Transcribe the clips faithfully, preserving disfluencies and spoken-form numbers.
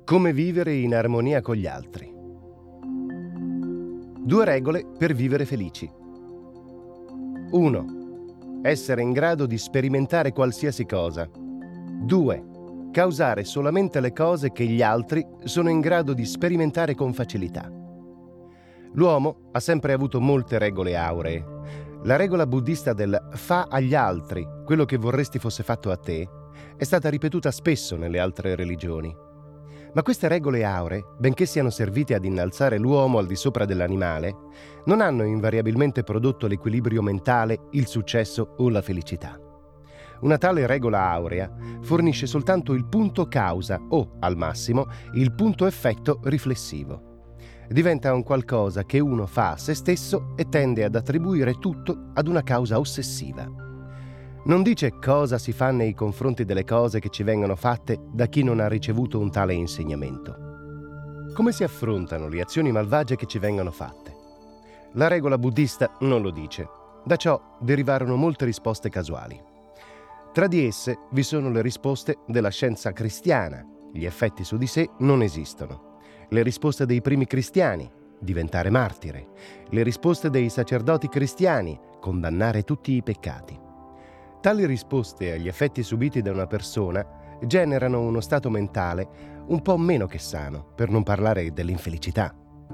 Come vivere in armonia con gli altri. Due regole per vivere felici. uno. Essere in grado di sperimentare qualsiasi cosa. due. Causare solamente le cose che gli altri sono in grado di sperimentare con facilità. L'uomo ha sempre avuto molte regole auree. La regola buddista del fa agli altri quello che vorresti fosse fatto a te è stata ripetuta spesso nelle altre religioni. Ma queste regole auree, benché siano servite ad innalzare l'uomo al di sopra dell'animale, non hanno invariabilmente prodotto l'equilibrio mentale, il successo o la felicità. Una tale regola aurea fornisce soltanto il punto causa o, al massimo, il punto effetto riflessivo. Diventa un qualcosa che uno fa a se stesso e tende ad attribuire tutto ad una causa ossessiva. Non dice cosa si fa nei confronti delle cose che ci vengono fatte da chi non ha ricevuto un tale insegnamento. Come si affrontano le azioni malvagie che ci vengono fatte? La regola buddista non lo dice. Da ciò derivarono molte risposte casuali. Tra di esse vi sono le risposte della scienza cristiana. Gli effetti su di sé non esistono. Le risposte dei primi cristiani, diventare martire. Le risposte dei sacerdoti cristiani, condannare tutti i peccati. Tali risposte agli effetti subiti da una persona generano uno stato mentale un po' meno che sano, per non parlare dell'infelicità.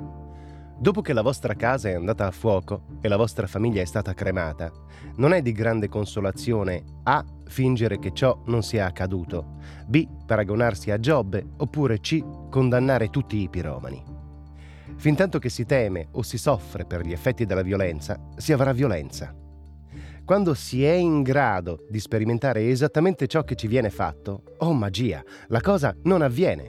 Dopo che la vostra casa è andata a fuoco e la vostra famiglia è stata cremata, non è di grande consolazione A. fingere che ciò non sia accaduto, B. paragonarsi a Giobbe, oppure C. condannare tutti i piromani. Fintanto che si teme o si soffre per gli effetti della violenza, si avrà violenza. Quando si è in grado di sperimentare esattamente ciò che ci viene fatto, oh magia, la cosa non avviene.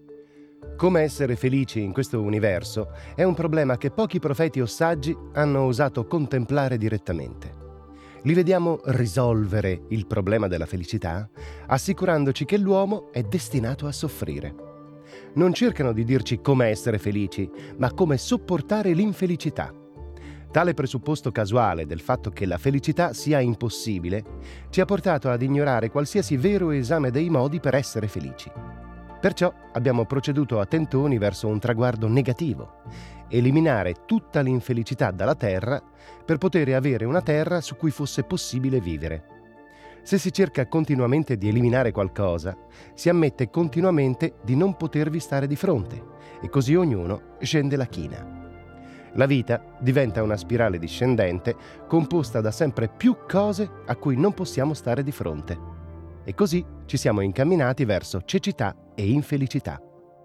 Come essere felici in questo universo è un problema che pochi profeti o saggi hanno osato contemplare direttamente. Li vediamo risolvere il problema della felicità assicurandoci che l'uomo è destinato a soffrire. Non cercano di dirci come essere felici, ma come sopportare l'infelicità. Tale presupposto casuale del fatto che la felicità sia impossibile ci ha portato ad ignorare qualsiasi vero esame dei modi per essere felici. Perciò abbiamo proceduto a tentoni verso un traguardo negativo, eliminare tutta l'infelicità dalla terra per poter avere una terra su cui fosse possibile vivere. Se si cerca continuamente di eliminare qualcosa, si ammette continuamente di non potervi stare di fronte e così ognuno scende la china. La vita diventa una spirale discendente composta da sempre più cose a cui non possiamo stare di fronte. E così ci siamo incamminati verso cecità e infelicità.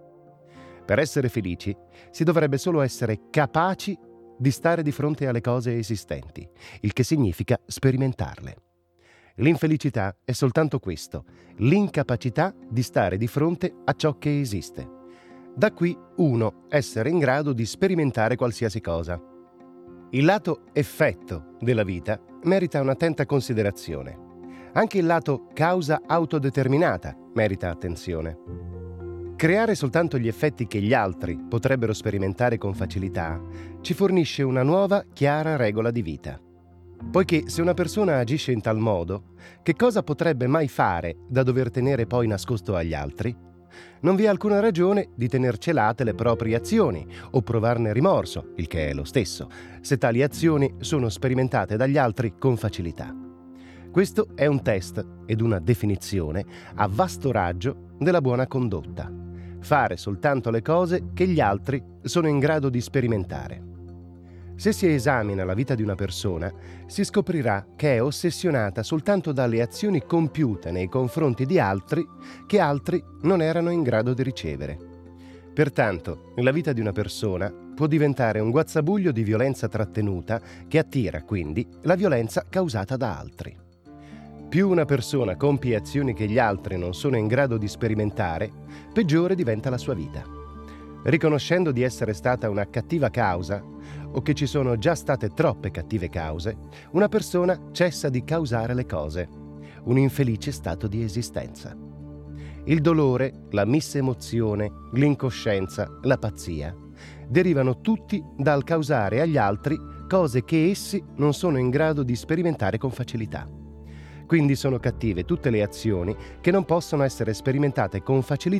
Per essere felici si dovrebbe solo essere capaci di stare di fronte alle cose esistenti, il che significa sperimentarle. L'infelicità è soltanto questo, l'incapacità di stare di fronte a ciò che esiste. Da qui, uno, essere in grado di sperimentare qualsiasi cosa. Il lato effetto della vita merita un'attenta considerazione. Anche il lato causa autodeterminata merita attenzione. Creare soltanto gli effetti che gli altri potrebbero sperimentare con facilità ci fornisce una nuova, chiara regola di vita. Poiché se una persona agisce in tal modo, che cosa potrebbe mai fare da dover tenere poi nascosto agli altri? Non vi è alcuna ragione di tener celate le proprie azioni o provarne rimorso, il che è lo stesso, se tali azioni sono sperimentate dagli altri con facilità. Questo è un test ed una definizione a vasto raggio della buona condotta. Fare soltanto le cose che gli altri sono in grado di sperimentare. Se si esamina la vita di una persona, si scoprirà che è ossessionata soltanto dalle azioni compiute nei confronti di altri che altri non erano in grado di ricevere. Pertanto, la vita di una persona può diventare un guazzabuglio di violenza trattenuta che attira, quindi, la violenza causata da altri. Più una persona compie azioni che gli altri non sono in grado di sperimentare, peggiore diventa la sua vita. Riconoscendo di essere stata una cattiva causa, o che ci sono già state troppe cattive cause, una persona cessa di causare le cose, un infelice stato di esistenza. Il dolore, la missemozione, l'incoscienza, la pazzia derivano tutti dal causare agli altri cose che essi non sono in grado di sperimentare con facilità. Quindi sono cattive tutte le azioni che non possono essere sperimentate con facilità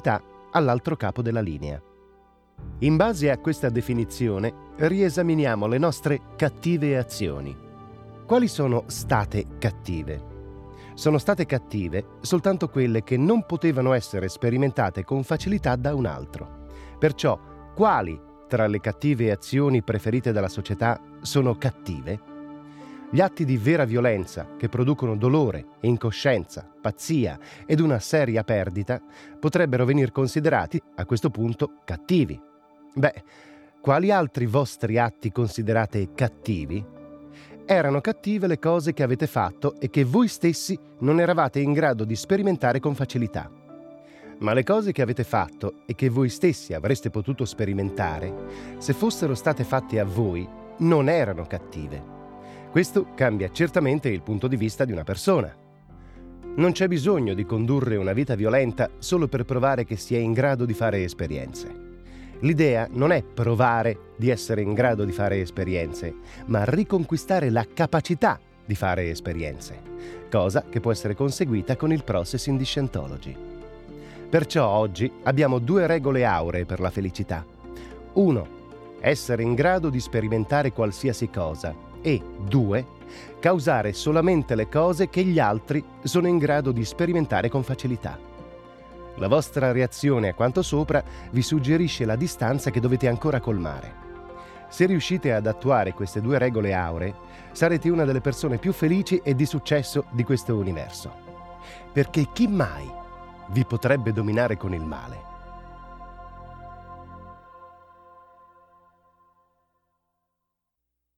all'altro capo della linea. In base a questa definizione, riesaminiamo le nostre cattive azioni. Quali sono state cattive? Sono state cattive soltanto quelle che non potevano essere sperimentate con facilità da un altro. Perciò, quali tra le cattive azioni preferite dalla società sono cattive? Gli atti di vera violenza che producono dolore, incoscienza, pazzia ed una seria perdita potrebbero venir considerati a questo punto cattivi. Beh, quali altri vostri atti considerate cattivi? Erano cattive le cose che avete fatto e che voi stessi non eravate in grado di sperimentare con facilità. Ma le cose che avete fatto e che voi stessi avreste potuto sperimentare, se fossero state fatte a voi, non erano cattive. Questo cambia certamente il punto di vista di una persona. Non c'è bisogno di condurre una vita violenta solo per provare che si è in grado di fare esperienze. L'idea non è provare di essere in grado di fare esperienze, ma riconquistare la capacità di fare esperienze, cosa che può essere conseguita con il Processing di Scientology. Perciò oggi abbiamo due regole auree per la felicità. uno. Essere in grado di sperimentare qualsiasi cosa e due. Causare solamente le cose che gli altri sono in grado di sperimentare con facilità. La vostra reazione a quanto sopra vi suggerisce la distanza che dovete ancora colmare. Se riuscite ad attuare queste due regole auree, sarete una delle persone più felici e di successo di questo universo. Perché chi mai vi potrebbe dominare con il male?